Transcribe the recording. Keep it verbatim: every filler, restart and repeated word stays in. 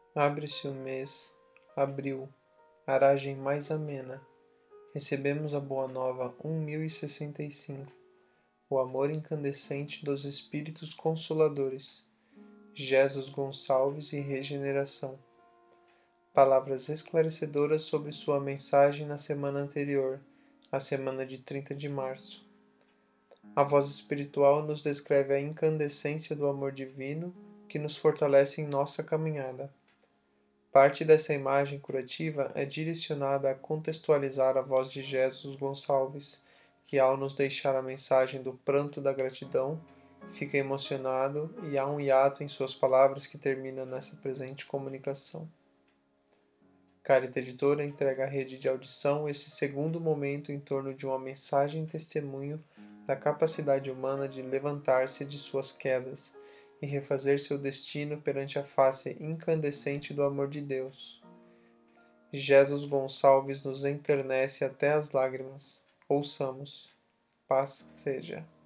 Abre-se o mês, abril, aragem mais amena. Recebemos a boa nova um mil e sessenta e cinco, o amor incandescente dos Espíritos Consoladores, Jesus Gonçalves e Regeneração. Palavras esclarecedoras sobre sua mensagem na semana anterior, a semana de trinta de março. A voz espiritual nos descreve a incandescência do amor divino que nos fortalece em nossa caminhada. Parte dessa imagem curativa é direcionada a contextualizar a voz de Jesus Gonçalves, que ao nos deixar a mensagem do pranto da gratidão, fica emocionado e há um hiato em suas palavras que termina nessa presente comunicação. Carita Editora entrega à rede de audição esse segundo momento em torno de uma mensagem testemunho da capacidade humana de levantar-se de suas quedas e refazer seu destino perante a face incandescente do amor de Deus. Jesus Gonçalves nos enternece até as lágrimas. Ouçamos. Paz seja.